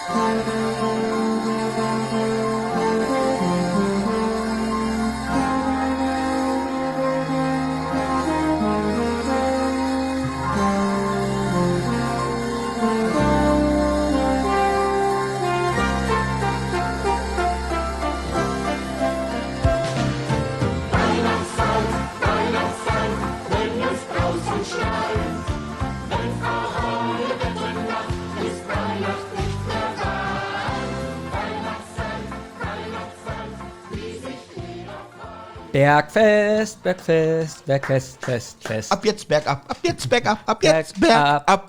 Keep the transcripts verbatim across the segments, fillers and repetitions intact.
Bergfest, Bergfest, Bergfest, Fest, Fest. Ab jetzt bergab, ab jetzt bergab, ab jetzt bergab.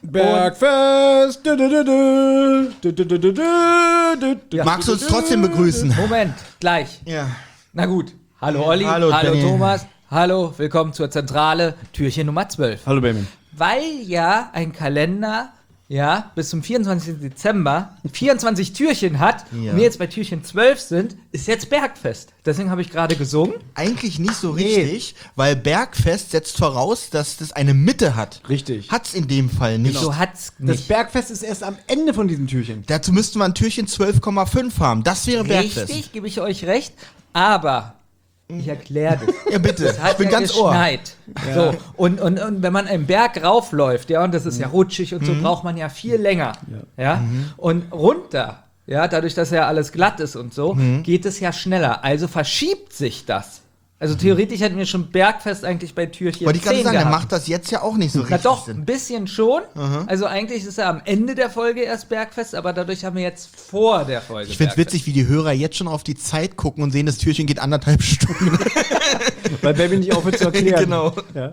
Bergfest. Du, du, du, du, du, du, du, du, du, du. Ja. Magst du uns trotzdem begrüßen? Moment, gleich. Ja. Na gut. Hallo Olli, Hallo, hallo Benny. Thomas, hallo, willkommen zur Zentrale, Türchen Nummer zwölf. Hallo Benjamin. Weil ja ein Kalender, ja, bis zum vierundzwanzigsten Dezember vierundzwanzig Türchen hat Ja. und wir jetzt bei Türchen zwölf sind, ist jetzt Bergfest. Deswegen habe ich gerade gesungen. Eigentlich nicht so richtig, weil Bergfest setzt voraus, dass das eine Mitte hat. Richtig. Hat's in dem Fall nicht. So hat's Das nicht. Bergfest ist erst am Ende von diesem Türchen. Dazu müsste man Türchen zwölf Komma fünf haben. Das wäre Bergfest. Richtig, gebe ich euch recht, aber ich erkläre das. Ja, bitte. Es hat Ich bin ja ganz Ohr. geschneit. So, und, und, und wenn man einen Berg raufläuft, ja, und das ist ja rutschig und so, braucht man ja viel länger. Ja. Und runter, ja, dadurch, dass ja alles glatt ist und so, geht es ja schneller. Also verschiebt sich das. Also theoretisch hätten wir schon Bergfest eigentlich bei Türchen Wollte ich gerade zehn sagen, der gehabt. macht das jetzt ja auch nicht so Na richtig doch, Sinn. ein bisschen schon. Also eigentlich ist ja am Ende der Folge erst Bergfest, aber dadurch haben wir jetzt vor der Folge Ich find's Bergfest. witzig, wie die Hörer jetzt schon auf die Zeit gucken und sehen, das Türchen geht anderthalb Stunden. Weil Benjamin nicht aufhört zu erklären. Genau. Ja.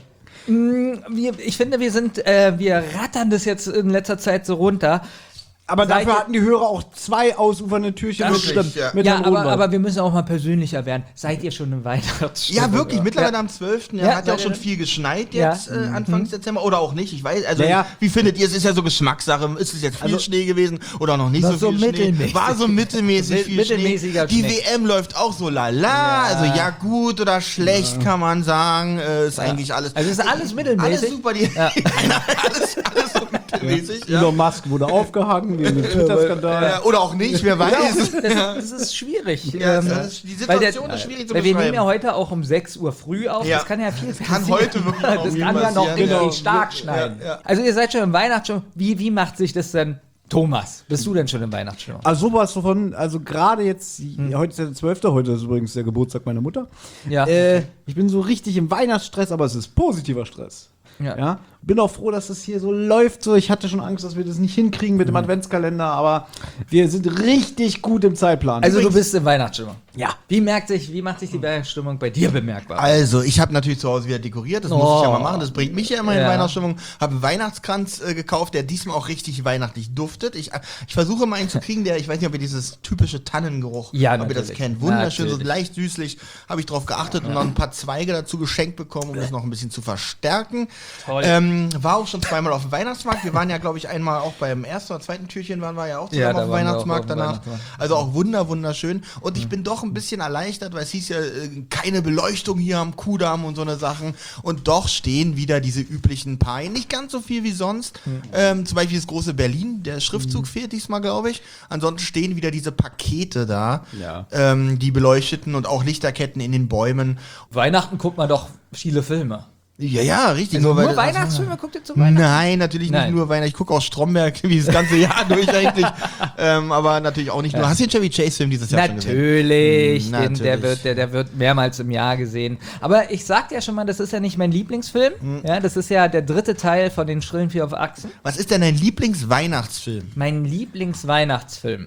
Wir, ich finde, wir sind, äh, wir rattern das jetzt in letzter Zeit so runter. Aber Seid dafür ihr- hatten die Hörer auch zwei ausufernde Türchen Das mit, stimmt, ja. mit Ja, Herrn aber, Rodenwald. aber wir müssen auch mal persönlicher werden. Seid ihr schon im Weihnachtsstimmung? Ja, wirklich, mittlerweile Ja. am zwölften Ja, Ja, hat ja auch seid schon ihr- viel geschneit Ja. jetzt, äh, Anfangs Dezember. Oder auch nicht, ich weiß. Also, Ja, ja. wie findet ihr es? Ist ja so Geschmackssache. Ist es jetzt viel Also- Schnee gewesen oder noch nicht War so so viel Schnee? mittelmäßig. War so mittelmäßig Mit- viel mittelmäßiger Schnee. Die Schnee. W M läuft auch so lala. Also, ja, gut oder schlecht kann man sagen. Äh, ist eigentlich alles. Also ist alles mittelmäßig. Alles super. Die, Ja. alles, alles so mittelmäßig. Ja. Elon Musk wurde aufgehangen wegen dem Twitter-Skandal. Äh, oder auch nicht, wer weiß. Das, das ist schwierig. Ja, ähm, das ist- die weil Situation der, ist schwierig zu weil wir nehmen beschreiben. ja heute auch um sechs Uhr früh auf. Ja. Das kann ja viel Das kann passieren. heute wirklich auch Das viel kann ja noch passieren. richtig Genau. stark schneiden. Ja, ja. Also ihr seid schon im Weihnachtsstimmung. Wie, wie macht sich das denn, Thomas? Bist du denn schon im Weihnachtsstimmung? Also sowas von, also gerade jetzt, heute ist ja der zwölfte, heute ist übrigens der Geburtstag meiner Mutter. Ja. Äh, ich bin so richtig im Weihnachtsstress, aber es ist positiver Stress. Ja. Ja. Bin auch froh, dass das hier so läuft. So, ich hatte schon Angst, dass wir das nicht hinkriegen mit dem Adventskalender, aber wir sind richtig gut im Zeitplan. Also du Übrigens- bist in Weihnachtsstimmung. Ja. Wie merkt sich, wie macht sich die Weihnachtsstimmung bei dir bemerkbar? Also, ich habe natürlich zu Hause wieder dekoriert, das muss ich ja Oh. mal machen, das bringt mich ja immer in Ja. Weihnachtsstimmung. Habe einen Weihnachtskranz äh, gekauft, der diesmal auch richtig weihnachtlich duftet. Ich, äh, ich versuche mal einen zu kriegen, der, ich weiß nicht, ob ihr dieses typische Tannengeruch, Ja, ob ihr das natürlich. kennt. Wunderschön, Natürlich. so leicht süßlich, habe ich drauf geachtet und noch ein paar Zweige dazu geschenkt bekommen, um das noch ein bisschen zu verstärken. Toll. Ähm, war auch schon zweimal auf dem Weihnachtsmarkt. Wir waren ja, glaube ich, einmal auch beim ersten oder zweiten Türchen waren wir ja auch zusammen Ja, da auf dem waren wir auch Weihnachtsmarkt auf dem danach. Weihnachtsmarkt. Also auch wunder, wunderschön. Und ich bin doch ein bisschen erleichtert, weil es hieß ja, äh, keine Beleuchtung hier am Kudamm und so eine Sachen. Und doch stehen wieder diese üblichen Paar. Nicht ganz so viel wie sonst. Ähm, zum Beispiel das große Berlin. Der Schriftzug fehlt diesmal, glaube ich. Ansonsten stehen wieder diese Pakete da. Ja. Ähm, die beleuchteten und auch Lichterketten in den Bäumen. Weihnachten guckt man doch viele Filme. Ja, ja, richtig. Also nur weil- Weihnachtsfilme guckt ihr zu Weihnachten? Nein, natürlich Nein. nicht nur Weihnachten. Ich gucke auch Stromberg wie das ganze Jahr durch eigentlich. ähm, aber natürlich auch nicht nur. Hast du den Chevy Chase Film dieses Jahr schon gesehen? Natürlich, Hm, den, der, natürlich. wird, der, der wird mehrmals im Jahr gesehen. Aber ich sagte ja schon mal, das ist ja nicht mein Lieblingsfilm. Hm. Ja, das ist ja der dritte Teil von den Schrillen vier auf Achsen. Was ist denn dein Lieblingsweihnachtsfilm? Mein Lieblingsweihnachtsfilm.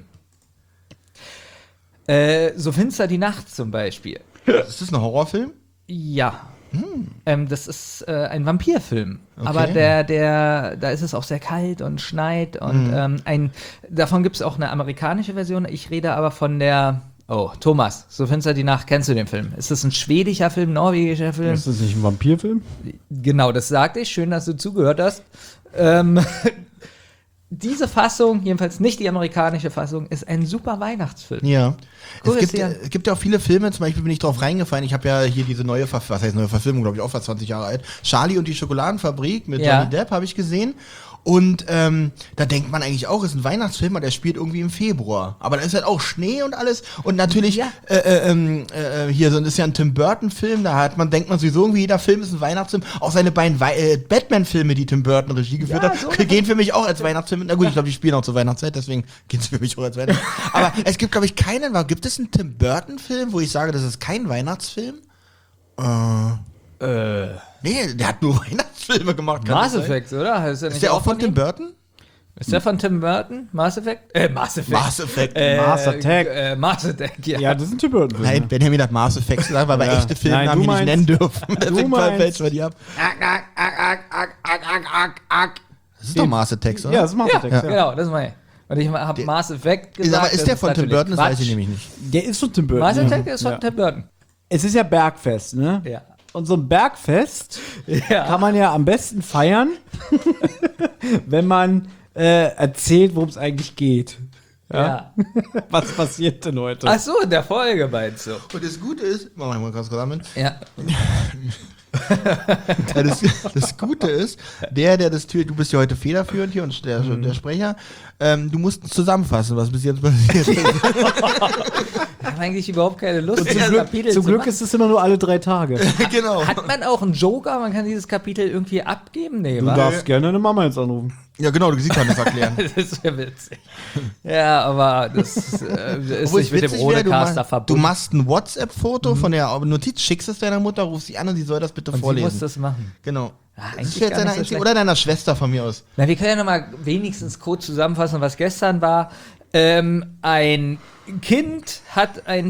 Äh, so finster die Nacht zum Beispiel. Ist das ein Horrorfilm? Ja. Ähm, das ist äh, ein Vampirfilm. Okay. Aber der, der, da ist es auch sehr kalt und schneit. Und ähm, ein, davon gibt es auch eine amerikanische Version. Ich rede aber von der. Oh, Thomas, so finster die Nacht, kennst du den Film? Ist das ein schwedischer Film, norwegischer Film? Ist das nicht ein Vampirfilm? Genau, das sagte ich. Schön, dass du zugehört hast. Ähm, diese Fassung, jedenfalls nicht die amerikanische Fassung, ist ein super Weihnachtsfilm. Ja. Guck Es es gibt, dir an. es gibt ja auch viele Filme, zum Beispiel bin ich drauf reingefallen, ich habe ja hier diese neue, Verf was heißt neue Verfilmung, glaube ich, auch fast zwanzig Jahre alt. Charlie und die Schokoladenfabrik mit Ja. Johnny Depp habe ich gesehen. Und ähm, da denkt man eigentlich auch, ist ein Weihnachtsfilm, aber der spielt irgendwie im Februar. Aber da ist halt auch Schnee und alles. Und natürlich, Ja. äh, äh, ähm, äh, hier, so das ist ja ein Tim Burton-Film, da hat man, denkt man sowieso irgendwie, jeder Film ist ein Weihnachtsfilm. Auch seine beiden Wei- äh, Batman-Filme, die Tim Burton Regie geführt Ja, hat, so gehen für mich auch als Weihnachtsfilme. Na gut, ich glaube, die spielen auch zur Weihnachtszeit, deswegen gehen sie für mich auch als Weihnachtsfilm. Aber es gibt, glaube ich, keinen, gibt es einen Tim Burton-Film, wo ich sage, das ist kein Weihnachtsfilm? Äh. Äh, Nee, der hat nur Weihnachtsfilme gemacht. kann Mass das sein? Effect, oder? Ist der, nicht Ist der auch von Tim ihm? Burton? Ist der von Tim Burton? Mass Effect? Äh, Mass Effect. Mass Effect. Äh, Mass Attack. Äh, Mass Attack, ja. Ja, das sind Tim Burton. Nein, Benjamin hat Mass Effect gesagt, weil wir Ja. echte Filme Nein, haben, du die nicht meinst- nennen dürfen. Deswegen meinst- fällt wir die ab. Das ist doch Mass Attack, oder? Ja, das ist Mass Ja, Attack. Ja. genau, das meine ich. Und ich habe Mass Effect Ist, gesagt. aber ist das der von Tim natürlich Burton? Das weiß ich Quatsch. nämlich nicht. Der ist von Tim Burton. Mass ja. Attack ist von Ja. Tim Burton. Es ist ja Bergfest, ne? Ja. Und so ein Bergfest Ja. kann man ja am besten feiern, wenn man äh, erzählt, worum es eigentlich geht. Ja. Was passiert denn heute? Ach so, in der Folge meinst du. Und das Gute ist, mach mal ganz kurz damit. Ja. Das, das Gute ist, der, der das Tür, du bist ja heute federführend hier und der, Mhm. der Sprecher, ähm, du musst zusammenfassen, was bis jetzt passiert ist. Ich habe eigentlich überhaupt keine Lust, Zum dieses Glück, Kapitel zum zu Glück machen. ist es immer nur alle drei Tage. Genau. Hat man auch einen Joker? Man kann dieses Kapitel irgendwie abgeben? Nee, Du wa? darfst gerne eine Mama jetzt anrufen. Ja, genau, sie kann das erklären. Das wäre witzig. Ja, aber das äh, ist Obwohl nicht es mit dem witzig wäre, du, Rodecaster mach, du verbunden. machst ein WhatsApp-Foto von der Notiz, schickst es deiner Mutter, rufst sie an und sie soll das bitte Und sie vorlesen. muss das machen. Genau. Ah, Das eigentlich ist jetzt gar deiner nicht so einzige, schlecht. oder deiner Schwester von mir aus. Na, wir können ja nochmal wenigstens kurz zusammenfassen, was gestern war. Ähm, ein Kind hat ein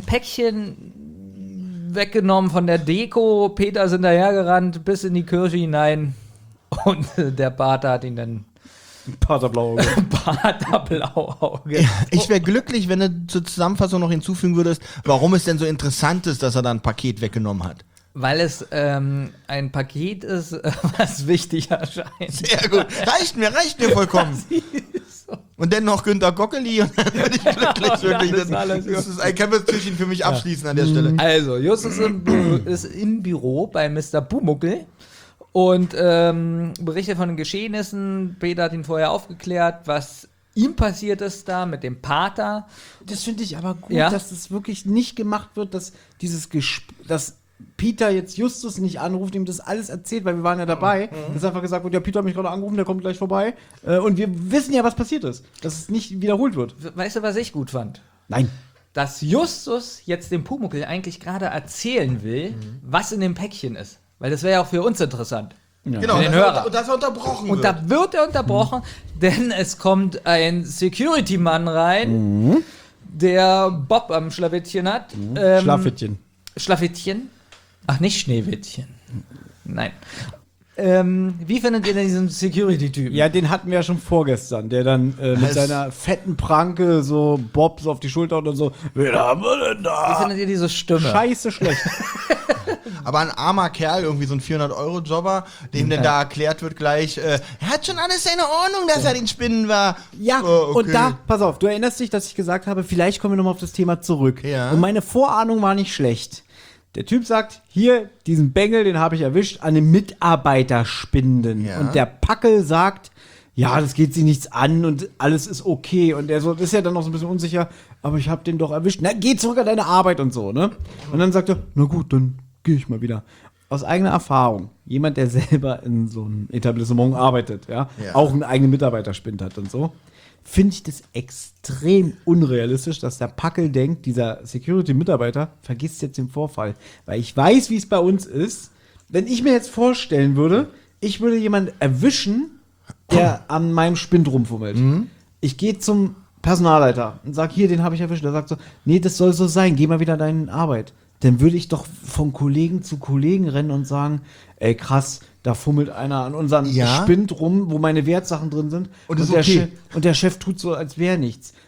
Päckchen weggenommen von der Deko. Peter ist hinterhergerannt bis in die Kirche hinein. Und äh, der Pater hat ihn dann Pater Blauauge. Pater Blauauge. Ich wäre glücklich, wenn du zur Zusammenfassung noch hinzufügen würdest, warum es denn so interessant ist, dass er da ein Paket weggenommen hat. Weil es ähm, ein Paket ist, äh, was wichtig erscheint. Sehr gut. Reicht mir, reicht mir vollkommen. Und dann noch Günter Gockeli und dann bin ich glücklich. Wirklich. das ist Das, alles das ist ein Kämpfertürchen für mich abschließen an der Stelle. Also, Justus im Bü- ist im Büro bei Mister Pumuckl und ähm, berichtet von den Geschehnissen. Peter hat ihn vorher aufgeklärt, was ihm passiert ist da mit dem Pater. Das finde ich aber gut, Ja. dass das wirklich nicht gemacht wird, dass dieses Gesp dass Peter jetzt Justus nicht anruft, ihm das alles erzählt, weil wir waren ja dabei. Mhm. Dass einfach gesagt wird, ja, Peter hat mich gerade angerufen, der kommt gleich vorbei. Äh, und wir wissen ja, was passiert ist. Dass es nicht wiederholt wird. Weißt du, was ich gut fand? Nein. Dass Justus jetzt dem Pumuckl eigentlich gerade erzählen will, was in dem Päckchen ist. Weil das wäre ja auch für uns interessant. Genau, Den und Hörer. das, und das unterbrochen Und wird. da wird er unterbrochen, denn es kommt ein Security-Mann rein, der Bob am Schlawittchen hat. Ähm, Schlafittchen. Schlafittchen? Ach, nicht Schneewittchen. Nein. Ähm, wie findet ihr denn diesen Security-Typen? Ja, den hatten wir ja schon vorgestern, der dann äh, mit Es- seiner fetten Pranke so Bob so auf die Schulter und dann so, wen haben wir denn Wie da? findet ihr diese Stimme? Scheiße schlecht. Aber ein armer Kerl, irgendwie so ein vierhundert-Euro-Jobber, dem denn da erklärt wird gleich, äh, er hat schon alles seine Ordnung, dass er den Spinnen war. Ja, Oh, okay. und da, pass auf, du erinnerst dich, dass ich gesagt habe, vielleicht kommen wir nochmal auf das Thema zurück. Ja. Und meine Vorahnung war nicht schlecht. Der Typ sagt, hier, diesen Bengel, den habe ich erwischt, an den Mitarbeiterspinden. Ja. Und der Packel sagt, ja, das geht sie nichts an und alles ist okay. Und der so, ist ja dann noch so ein bisschen unsicher, aber ich habe den doch erwischt. Na, geh zurück an deine Arbeit und so, ne? Und dann sagt er, na gut, dann gehe ich mal wieder. Aus eigener Erfahrung, jemand, der selber in so einem Etablissement arbeitet, ja, Ja. auch einen eigenen Mitarbeiterspind hat und so, finde ich das extrem unrealistisch, dass der Packel denkt, dieser Security-Mitarbeiter vergisst jetzt den Vorfall. Weil ich weiß, wie es bei uns ist. Wenn ich mir jetzt vorstellen würde, ich würde jemanden erwischen, der an meinem Spind rumfummelt. Ich gehe zum Personalleiter und sage, hier, den habe ich erwischt. Der sagt so, nee, das soll so sein, geh mal wieder an deine Arbeit. Dann würde ich doch von Kollegen zu Kollegen rennen und sagen, ey krass, da fummelt einer an unserem Ja. Spind rum, wo meine Wertsachen drin sind. Und ist der okay. Chef, und der Chef tut so, als wäre nichts.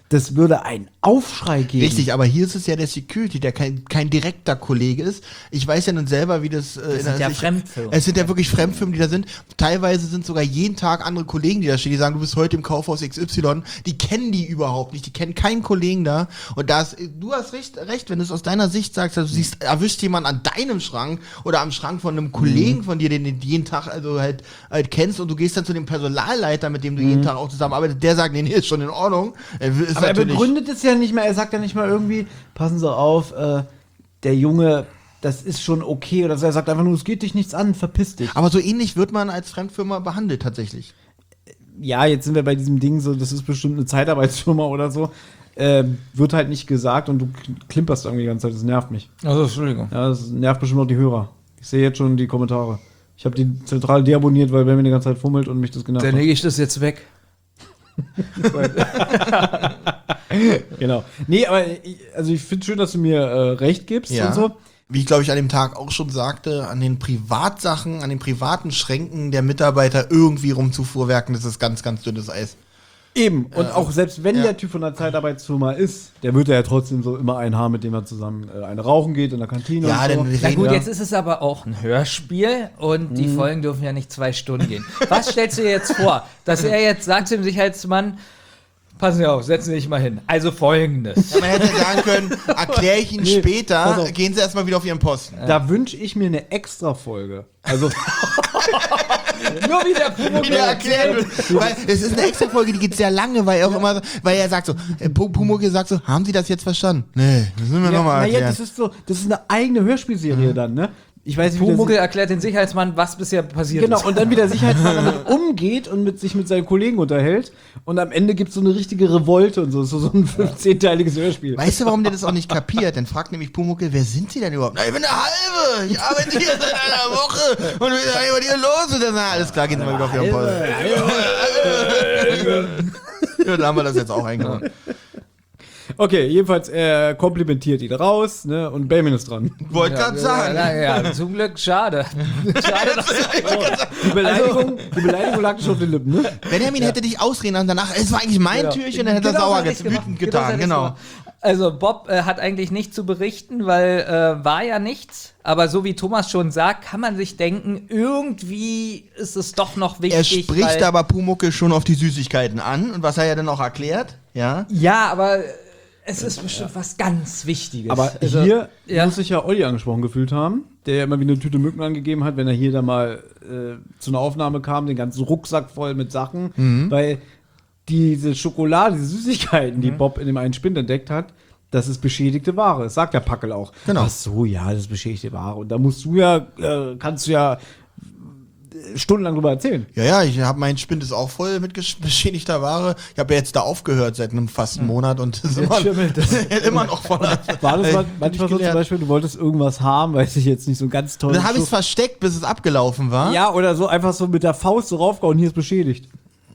das würde einen Aufschrei geben. Richtig, aber hier ist es ja der Security, der kein, kein direkter Kollege ist. Ich weiß ja nun selber, wie das... Äh, Das sind ja Fremdfirmen. Es sind ja wirklich Fremdfirmen, die da sind. Teilweise sind sogar jeden Tag andere Kollegen, die da stehen, die sagen, du bist heute im Kaufhaus X Y. Die kennen die überhaupt nicht, die kennen keinen Kollegen da. Und das, du hast recht, recht, wenn du es aus deiner Sicht sagst, also du siehst, erwischt jemand an deinem Schrank oder am Schrank von einem Kollegen von dir, den du jeden Tag also halt, halt kennst und du gehst dann zu dem Personalleiter, mit dem du jeden Tag auch zusammenarbeitest, der sagt, nee, nee, ist schon in Ordnung. Ist Aber er begründet es ja nicht mehr, er sagt ja nicht mal irgendwie, passen Sie auf, äh, der Junge, das ist schon okay. Oder so. Er sagt einfach nur, es geht dich nichts an, verpiss dich. Aber so ähnlich wird man als Fremdfirma behandelt tatsächlich. Ja, jetzt sind wir bei diesem Ding so, das ist bestimmt eine Zeitarbeitsfirma oder so. Ähm, wird halt nicht gesagt und du klimperst irgendwie die ganze Zeit, das nervt mich. Also, Entschuldigung. Ja, das nervt bestimmt auch die Hörer. Ich sehe jetzt schon die Kommentare. Ich habe die Zentrale deabonniert, weil Benjamin die ganze Zeit fummelt und mich das genervt hat. Dann lege ich das jetzt weg. Genau. Nee, aber ich, also ich finde schön, dass du mir äh, recht gibst Ja. und so. Wie ich glaube ich an dem Tag auch schon sagte, an den Privatsachen, an den privaten Schränken der Mitarbeiter irgendwie rumzufuhrwerken, das ist ganz, ganz dünnes Eis. Eben. Und Äh, auch selbst wenn ja. der Typ von einer Zeitarbeitsfirma ist, der wird ja trotzdem so immer einen haben, mit dem er zusammen äh, eine rauchen geht in der Kantine Ja, und so. denn wir Na reden gut, ja. jetzt ist es aber auch ein Hörspiel und die Folgen dürfen ja nicht zwei Stunden gehen. Was stellst du dir jetzt vor? Dass er jetzt sagt zu dem Sicherheitsmann, passen Sie auf, setzen Sie sich mal hin. Also Folgendes. Ja, man hätte sagen können, erkläre ich Ihnen Nee, pass später, auf. gehen Sie erstmal wieder auf Ihren Posten. Da wünsche ich mir eine Extra-Folge. Also, Nur wie der Promo Wie der erklären wird. Weil es ist eine extra Folge, die geht sehr lange, weil er auch immer, weil er sagt so, äh, Pu- Pumuckl sagt so, haben Sie das jetzt verstanden? Nee, das müssen wir ja, nochmal naja, erklären. das ist so, das ist eine eigene Hörspielserie dann, ne? Ich weiß nicht, wie Pumuckl das, erklärt den Sicherheitsmann, was bisher passiert genau, ist. und dann wie der Sicherheitsmann damit umgeht und mit sich mit seinen Kollegen unterhält und am Ende gibt es so eine richtige Revolte und so, so, so ein fünfzehnteiliges Hörspiel. Weißt du, warum der das auch nicht kapiert? Dann fragt nämlich Pumuckl, wer sind Sie denn überhaupt? Na, ich bin eine Halbe. Ich arbeite hier seit einer Woche. Und wir sagen, was hier los ist. Na, alles klar, gehen Sie mal wieder auf Ihren Posten. Ja, da haben wir das jetzt auch eingebaut. Okay, jedenfalls, er komplimentiert ihn raus, ne, und Benjamin ist dran. Wollte Ja, gerade sagen. Ja, ja, ja, zum Glück, schade. Schade, dass Die Beleidigung, die Beleidigung lag schon auf den Lippen, ne? Benjamin hätte dich ausreden lassen danach, es war eigentlich mein Genau. Türchen, dann hätte er Genau so sauer hätte ich's get- gemacht. wütend Genau so getan, hätte ich's genau. gemacht. Also Bob äh, hat eigentlich nichts zu berichten, weil äh, war ja nichts. Aber so wie Thomas schon sagt, kann man sich denken, irgendwie ist es doch noch Er wichtig. spricht weil, aber Pumuckl schon auf die Süßigkeiten an und was er ja dann auch erklärt, ja. Ja, aber es ist bestimmt was ganz Wichtiges. Aber Also, hier ja. muss sich ja Olli angesprochen gefühlt haben, der ja immer wie eine Tüte Mücken angegeben hat, wenn er hier dann mal äh, zu einer Aufnahme kam, den ganzen Rucksack voll mit Sachen, Mhm. weil diese Schokolade, diese Süßigkeiten, die Bob in dem einen Spind entdeckt hat, das ist beschädigte Ware. Das sagt der Packel auch. Genau. Ach so, ja, das ist beschädigte Ware. Und da musst du ja, äh, kannst du ja stundenlang drüber erzählen. Ja, ja, ich habe mein Spind ist auch voll mit gesch- beschädigter Ware. Ich habe ja jetzt da aufgehört seit einem fast einem Monat und das ist immer, schimmelt das ist immer noch voller. War das Äh, mal, hab manchmal ich so zum gelernt. Beispiel, du wolltest irgendwas haben, weiß ich jetzt nicht so ganz toll. Dann habe ich es versteckt, bis es abgelaufen war. Ja, oder so einfach so mit der Faust so raufgehauen, hier ist beschädigt.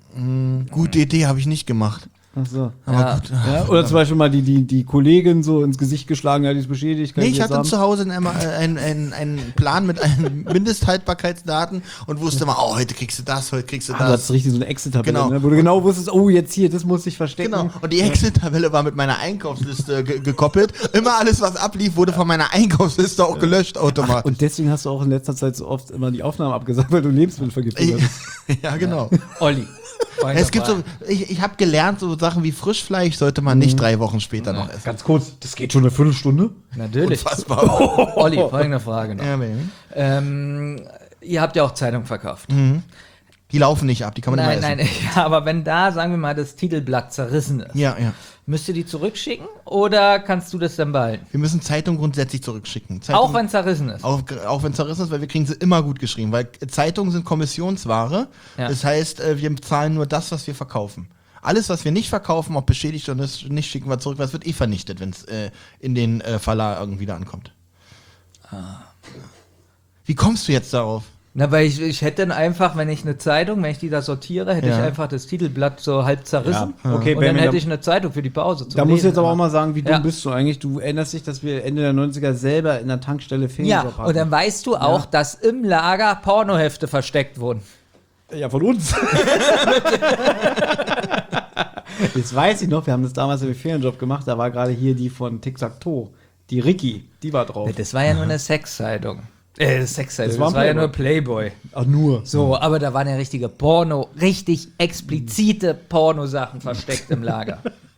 Gute Idee habe ich nicht gemacht. Ach so. Aber Ja. gut. Ja, oder zum Beispiel mal die, die, die Kollegin so ins Gesicht geschlagen, ja, die ist beschädigt. kann Nee, ich ich jetzt hatte haben. zu Hause einen ein, ein, ein Plan mit einem Mindesthaltbarkeitsdaten und wusste immer, oh, heute kriegst du das, heute kriegst du Ah, du hattest das. richtig so eine Excel-Tabelle, Genau. ne, wo du genau wusstest, oh, jetzt hier, das muss ich verstecken. Genau. Und die Excel-Tabelle war mit meiner Einkaufsliste ge gekoppelt. Immer alles, was ablief, wurde von meiner Einkaufsliste auch gelöscht automatisch. Und deswegen hast du auch in letzter Zeit so oft immer die Aufnahmen abgesagt, weil du Lebensmittelvergiftung hattest. Ja, genau. Olli. Es gibt so, ich, ich habe gelernt, so Sachen wie Frischfleisch sollte man nicht drei Wochen später noch essen. Ganz kurz, das geht schon eine Viertelstunde? Natürlich. Unfassbar. Olli, folgende Frage noch. Ja, Benjamin. Ähm, ihr habt ja auch Zeitung verkauft. Die laufen nicht ab, die kann man Nein, immer essen. nein, ja, aber wenn da, sagen wir mal, das Titelblatt zerrissen ist, Ja, ja. müsst ihr die zurückschicken oder kannst du das dann behalten? Wir müssen Zeitung grundsätzlich zurückschicken. Zeitung, Auch wenn es zerrissen ist. Auch, auch wenn es zerrissen ist, weil wir kriegen sie immer gut geschrieben. Weil Zeitungen sind Kommissionsware. Ja. Das heißt, äh, wir zahlen nur das, was wir verkaufen. Alles, was wir nicht verkaufen, ob beschädigt oder nicht, schicken wir zurück, weil es wird eh vernichtet, wenn es äh, in den äh, Verlag irgendwie da ankommt. Wie kommst du jetzt darauf? Na, weil ich, ich hätte dann einfach, wenn ich eine Zeitung, wenn ich die da sortiere, hätte Ja. ich einfach das Titelblatt so halb zerrissen. Ja. Okay, und dann Benjamin, hätte da- ich eine Zeitung für die Pause. zum Da muss ich Lesen jetzt aber auch immer. mal sagen, wie dumm Ja. bist du eigentlich? Du erinnerst dich, dass wir Ende der neunziger selber in der Tankstelle Feenjob Ja, hatten. und dann weißt du auch, dass im Lager Pornohefte versteckt wurden. Ja, von uns. Das weiß ich noch, wir haben das damals im Ferienjob gemacht, da war gerade hier die von Tic-Tac-Toe, die Ricky, die war drauf. Das war ja nur eine Sexzeitung. Äh, Sexzeitung, das, war das war ja Playboy. nur Playboy. Ach, nur. So, aber da waren ja richtige Porno, richtig explizite Pornosachen versteckt im Lager.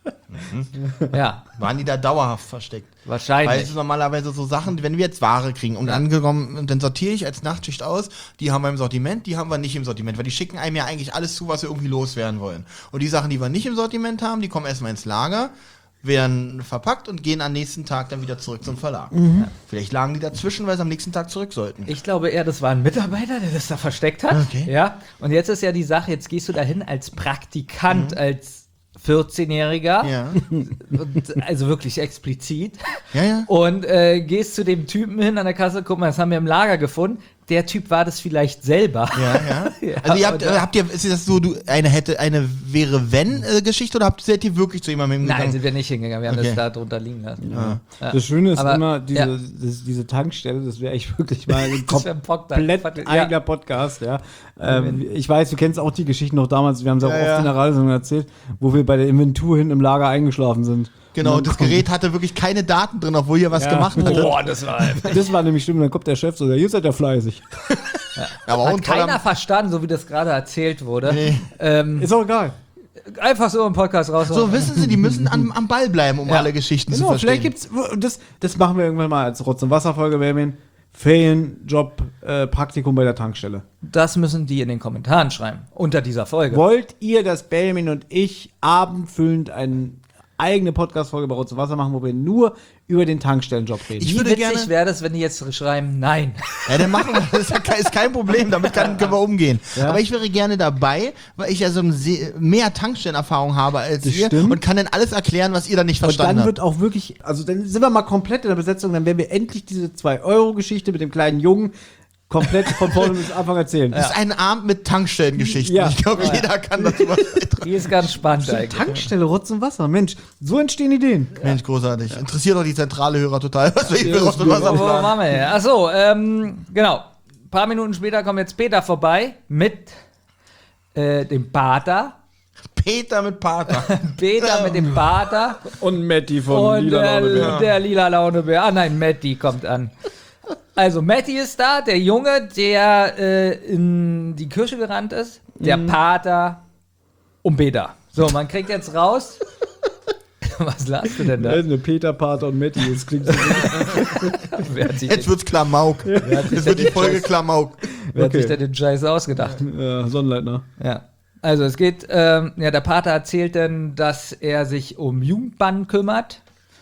Ja, Waren die da dauerhaft versteckt? Weil es wahrscheinlich. ist normalerweise so Sachen, wenn wir jetzt Ware kriegen und angekommen, dann sortiere ich als Nachtschicht aus, die haben wir im Sortiment, die haben wir nicht im Sortiment, weil die schicken einem ja eigentlich alles zu, was wir irgendwie loswerden wollen. Und die Sachen, die wir nicht im Sortiment haben, die kommen erstmal ins Lager, werden verpackt und gehen am nächsten Tag dann wieder zurück zum Verlag. Mhm. Vielleicht lagen die dazwischen, weil sie am nächsten Tag zurück sollten. Ich glaube eher, das war ein Mitarbeiter, der das da versteckt hat. Okay. Ja. Und jetzt ist ja die Sache, jetzt gehst du dahin als Praktikant, als vierzehnjähriger. Ja. Und, also wirklich explizit. Ja, ja. Und äh, gehst zu dem Typen hin an der Kasse, guck mal, das haben wir im Lager gefunden. Der Typ war das vielleicht selber. Ja, ja. Ja, Also ihr habt, oder- äh, habt ihr, ist das so, du eine hätte eine wäre wenn äh, Geschichte oder habt seid ihr wirklich zu jemandem Nein, gegangen? sind wir nicht hingegangen. Wir haben Okay. das da drunter liegen lassen. Ja. Ja. Das Schöne ist Aber, immer, diese, ja. das, diese Tankstelle, das wäre echt wirklich mal ein Das wär ein Podcast. komplett Ja. eigener Podcast, ja. Ähm, ich weiß, du kennst auch die Geschichten noch damals, wir haben es auch Ja, oft ja. in der Radiosendung erzählt, wo wir bei der Inventur hin im Lager eingeschlafen sind. Genau, Und dann das Gerät hatte wirklich keine Daten drin, obwohl ihr was Ja. gemacht hattet. Boah, das war. kommt- Das war nämlich schlimm, dann kommt der Chef so, ihr seid ja fleißig. Aber auch Hat ein toller- keiner verstanden, so wie das gerade erzählt wurde. Nee. Ähm, Ist auch egal. einfach so im Podcast raus. So, wissen Sie, die müssen am, am Ball bleiben, um Ja. alle Geschichten Genau, zu verstehen. vielleicht gibt's, das, das machen wir irgendwann mal als Rotz- und Wasserfolge, Benjamin. Ferienjob, äh, Praktikum bei der Tankstelle. Das müssen die in den Kommentaren schreiben, unter dieser Folge. Wollt ihr, dass Benjamin und ich abendfüllend eine eigene Podcast-Folge bei Rotz und Wasser machen, wo wir nur über den Tankstellenjob reden? Ich Wie würde witzig gerne- wäre das, wenn die jetzt schreiben, nein. Ja, dann machen wir, das ist, ja kein, ist kein Problem, damit kann, können wir umgehen. Ja. Aber ich wäre gerne dabei, weil ich ja so ein Se- mehr Tankstellenerfahrung habe als Das ihr stimmt. und kann dann alles erklären, was ihr da nicht Und verstanden dann habt. wird auch wirklich, also dann sind wir mal komplett in der Besetzung, dann werden wir endlich diese zwei Euro Geschichte mit dem kleinen Jungen komplett von vorne bis Anfang erzählen. Das ist ein Abend mit Tankstellengeschichten. Ja. Ich glaube, jeder kann dazu was beitragen. Die ist ganz spannend eigentlich. Tankstelle, Rotz und Wasser, Mensch, so entstehen Ideen. Mensch, großartig. Interessiert doch die zentrale Hörer total, was wir hier für Rost und Ja, Wasser Wo planen. waren wir her? Achso, ähm, genau. Ein paar Minuten später kommt jetzt Peter vorbei mit äh, dem Pater. Peter mit Pater. Peter mit dem Pater. Und Matti von Und der, der lila Launebär. Ah nein, Matti kommt an. Also Matti ist da, der Junge, der äh, in die Kirche gerannt ist, der Pater und Peter. So, man kriegt jetzt raus. Was lachst du denn da? eine Peter, Pater und Matti, das klingt so Wer hat sich, Jetzt wird's Klamauk. wer hat sich, Jetzt wird die denn, Folge Klamauk. wer hat sich Okay. denn den Scheiß ausgedacht? äh, Sonnenleitner. Ja. Also es geht, ähm, ja, der Pater erzählt dann, dass er sich um Jugendbanden kümmert.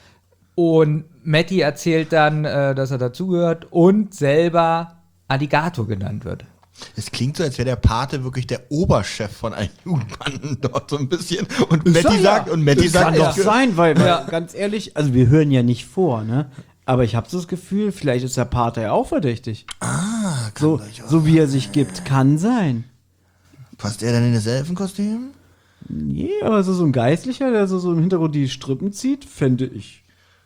Und Matti erzählt dann, äh, dass er dazugehört und selber Alligator genannt wird. Es klingt so, als wäre der Pate wirklich der Oberchef von allen Jugendbanden dort so ein bisschen. Und Matti er sagt, ja. und Matti Das sagt kann doch, doch sein, weil, weil Ja. ganz ehrlich, also wir hören ja nicht vor, ne? Aber ich habe so das Gefühl, vielleicht ist der Pater ja auch verdächtig. ah, kann So, durchaus so wie er sich gibt, kann sein. Passt er dann in das Elfenkostüm? Nee, aber so, so ein Geistlicher, der so, so im Hintergrund die Strippen zieht, fände ich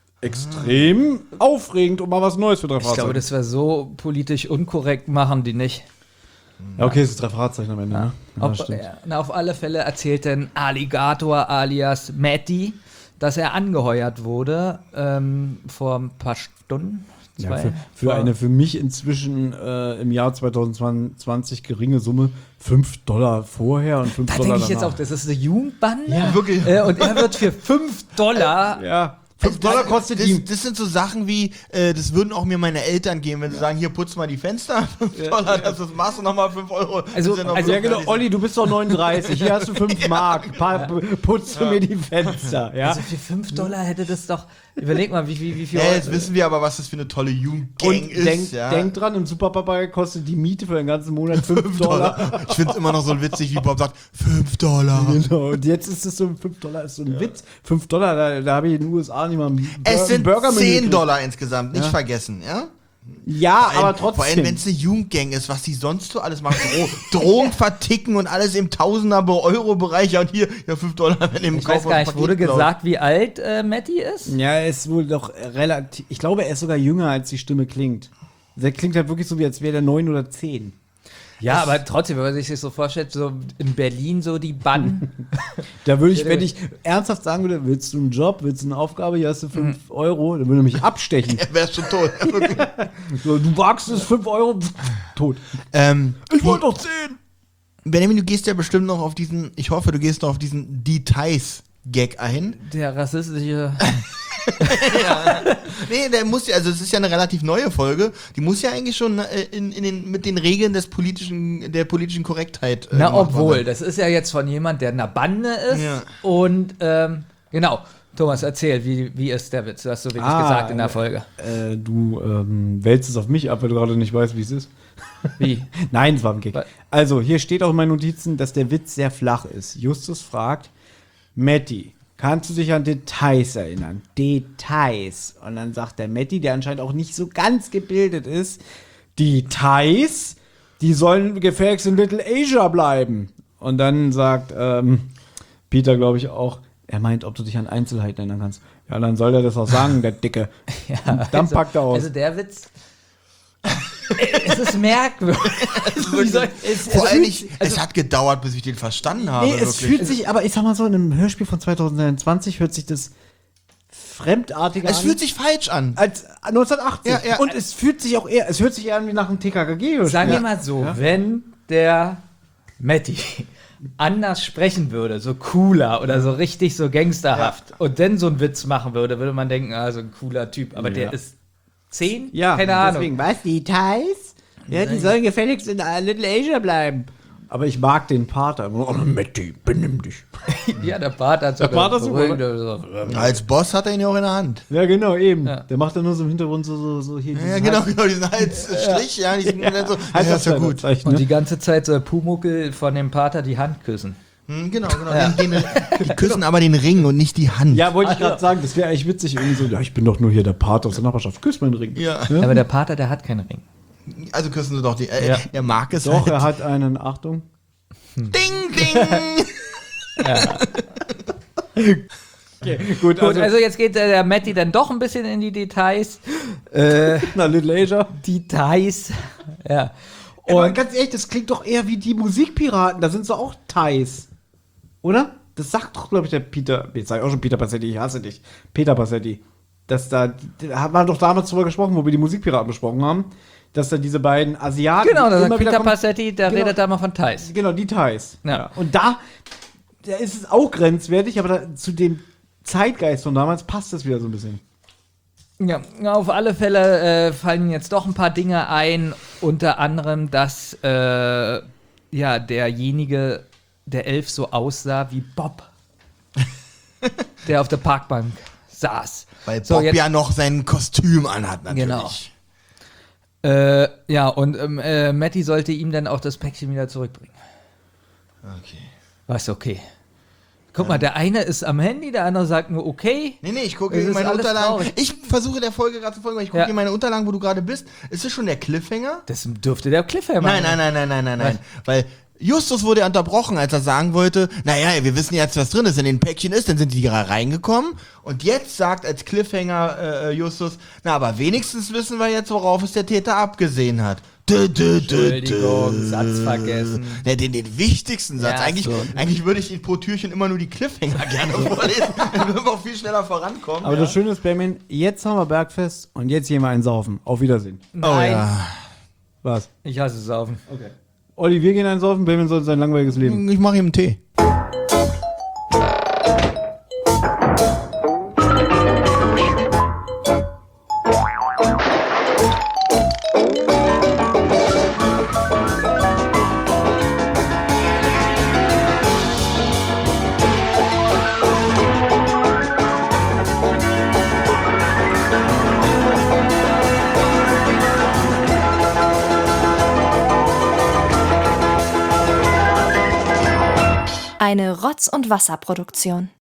extrem aufregend und mal was Neues für drei Ich glaube, Fahrzeichen. das wäre so politisch unkorrekt, machen die nicht. Ja, okay, es ist drei Fahrzeichen am Ende, ne? Ja, Auf, stimmt. ja, na, auf alle Fälle erzählt dann Alligator alias Matti, dass er angeheuert wurde ähm, vor ein paar Stunden. Ja, Zwei, für, für vor- eine für mich inzwischen äh, im Jahr zwanzig zwanzig geringe Summe, fünf Dollar vorher und fünf Da Dollar denke ich jetzt danach. auch, das ist eine Jugendbande. Ja, wirklich. Äh, und er wird für fünf Dollar. Ja, fünf Dollar Also, kostet das, die. das sind so Sachen wie, äh, das würden auch mir meine Eltern geben, wenn sie sagen, hier putz mal die Fenster, fünf Dollar, das ist, machst du nochmal fünf Euro. Also- Das ist noch also- Ja, genau, Olli, du bist doch neununddreißig, hier hast du fünf Mark, pa putzt du mir die Fenster, ja? Also für fünf Dollar hätte das doch. Überleg mal, wie, wie, wie viel Ja, Euro- jetzt wissen wir aber, was das für eine tolle Jugendgang Und ist. denk, ja. denk dran, im Superpapa kostet die Miete für den ganzen Monat fünf Dollar. Ich finde es immer noch so witzig, wie Bob sagt, fünf Dollar. Genau, und jetzt ist es so, fünf Dollar ist so ein Witz. fünf Dollar, da, da habe ich in den U S A nicht mal einen Bur- Es sind Burgermenü zehn gekriegt. Dollar insgesamt, nicht Ja. vergessen, ja? Ja, Vor allem- aber Vor allem, trotzdem. wenn es eine Jugendgang ist, was die sonst so alles machen. Dro Drogen verticken und alles im Tausender-Euro-Bereich. Ja, und hier, ja, fünf Dollar, wenn im Ich weiß gar nicht, wurde gesagt, wie alt äh, Matti ist? Ja, er ist wohl doch relativ. Ich glaube, er ist sogar jünger, als die Stimme klingt. Der klingt halt wirklich so, wie als wäre der neun oder zehn. Ja, aber trotzdem, wenn man sich das so vorstellt, so in Berlin so die Bann. Da würde ich, wenn ich ernsthaft sagen würde, willst du einen Job, willst du eine Aufgabe, hier hast du fünf Euro, dann würde er mich abstechen. Er wäre schon tot. So, du wagst es, fünf Euro, pff, tot. ähm, Ich wollte doch zehn. Benjamin, du gehst ja bestimmt noch auf diesen, ich hoffe, du gehst noch auf diesen Details-Gag ein. Der rassistische. Ja. Nee, der muss ja, also es ist ja eine relativ neue Folge, die muss ja eigentlich schon äh, in, in den, mit den Regeln des politischen, der politischen Korrektheit. Äh, Na, gemacht obwohl, worden. das ist ja jetzt von jemand, der in der Bande ist. Ja. Und, ähm, genau. Thomas, erzähl, wie, wie ist der Witz? Du hast so wenig Ah, gesagt in der Folge. Äh, du ähm, wälzt es auf mich ab, weil du gerade nicht weißt, wie es ist. Wie? Nein, es war ein Gag. Was? Also, hier steht auch in meinen Notizen, dass der Witz sehr flach ist. Justus fragt, Matti, kannst du dich an Details erinnern? Details. Und dann sagt der Matti, der anscheinend auch nicht so ganz gebildet ist, Details, die sollen gefälligst in Little Asia bleiben. Und dann sagt ähm, Peter, glaube ich, auch, er meint, ob du dich an Einzelheiten erinnern kannst. Ja, dann soll er das auch sagen, der Dicke. Ja, Dann also, packt er aus. Also der Witz. Es ist merkwürdig. Wie soll- es, Vor es allem, fühlt- ich, es hat gedauert, bis ich den verstanden habe. Nee, es wirklich. fühlt sich, aber ich sag mal so, in einem Hörspiel von zwanzig einundzwanzig hört sich das fremdartiger es an. fühlt sich falsch an. als neunzehnhundert-achtzig. Ja, ja. Und es fühlt sich auch eher, es hört sich eher an wie nach einem T K K G-Hörspiel. Sagen wir mal so, wenn der Matti anders sprechen würde, so cooler oder so richtig so gangsterhaft und dann so einen Witz machen würde, würde man denken, ah, so ein cooler Typ. Aber Ja. der ist zehn? Ja, Keine Ahnung. deswegen, was, Details? Ja, die sollen gefälligst in uh, Little Asia bleiben. Aber ich mag den Pater. Oh, Matti, benimm dich. Ja, der Pater hat so Der Pater ist super, beruhigende- so. Als Boss hat er ihn ja auch in der Hand. Ja, genau, eben. Ja. Der macht dann nur so im Hintergrund so, so, so hier Ja, diesen genau, Hals- genau, diesen Halsstrich, ja, diesen, ja. So, ja, Hals- das ist ja gut. Zeichen, Und ne? die ganze Zeit soll Pumuckel von dem Pater die Hand küssen. Hm, genau, genau. Den, den, die küssen aber den Ring und nicht die Hand. Ja, wollte ich Ah, ja. gerade sagen, das wäre eigentlich witzig. Irgendwie so, ja, ich bin doch nur hier der Pater aus der Nachbarschaft. Küss meinen Ring. Ja. Aber der Pater, der hat keinen Ring. Also küssen sie doch die. Äh, Ja. Er mag es Doch, halt. er hat einen, Achtung. Ding, ding. Okay, gut, Gut, also, also jetzt geht der, der Matti dann doch ein bisschen in die Details. Äh, na, Little Asia. Details. Ja. Aber Und ganz ehrlich, das klingt doch eher wie die Musikpiraten. Da sind so auch Thais. Oder? Das sagt doch, glaube ich, der Peter. Jetzt sag ich auch schon Peter Passetti, ich hasse dich. Peter Passetti. Dass da, da haben wir doch damals drüber gesprochen, wo wir die Musikpiraten besprochen haben, dass da diese beiden Asiaten. genau, da immer sagt wieder Peter kommen- Passetti, der Genau. redet da mal von Thais. Genau, die Thais. Ja. Und da, da ist es auch grenzwertig, aber da, zu dem Zeitgeist von damals passt das wieder so ein bisschen. Ja, auf alle Fälle äh, fallen jetzt doch ein paar Dinge ein, unter anderem, dass äh, ja, derjenige, der Elf so aussah wie Bob, der auf der Parkbank saß. Weil So, Bob jetzt- ja noch sein Kostüm anhat, natürlich. Genau. Äh, ja, und ähm, äh, Matti sollte ihm dann auch das Päckchen wieder zurückbringen. Okay. Was okay. Guck mal, der eine ist am Handy, der andere sagt nur okay. Nee, nee, ich gucke Es in ist meine alles Unterlagen. traurig. Ich versuche der Folge gerade zu folgen, weil ich gucke Ja. in meine Unterlagen, wo du gerade bist. Ist das schon der Cliffhanger? Das dürfte der Cliffhanger Nein, nein, nein, nein, nein, nein, nein. Weil Justus wurde ja unterbrochen, als er sagen wollte, naja, wir wissen jetzt, was drin ist, in den Päckchen ist, dann sind die gerade reingekommen. Und jetzt sagt als Cliffhanger äh, Justus, na, aber wenigstens wissen wir jetzt, worauf es der Täter abgesehen hat. Dö, dö, dö, Entschuldigung, dö. Satz vergessen. Ja, den, den wichtigsten Satz. Ja, eigentlich, so. eigentlich würde ich pro Türchen immer nur die Cliffhanger gerne vorlesen. Dann würden wir auch viel schneller vorankommen. Aber ja. das Schöne ist, Benjamin, jetzt haben wir Bergfest und jetzt gehen wir einen saufen. Auf Wiedersehen. Oh Nein. ja. Was? Ich hasse Saufen. Okay. Olli, wir gehen einen saufen, Benjamin soll sein langweiliges Leben. Ich mache ihm einen Tee. Eine Rotz- und Wasserproduktion.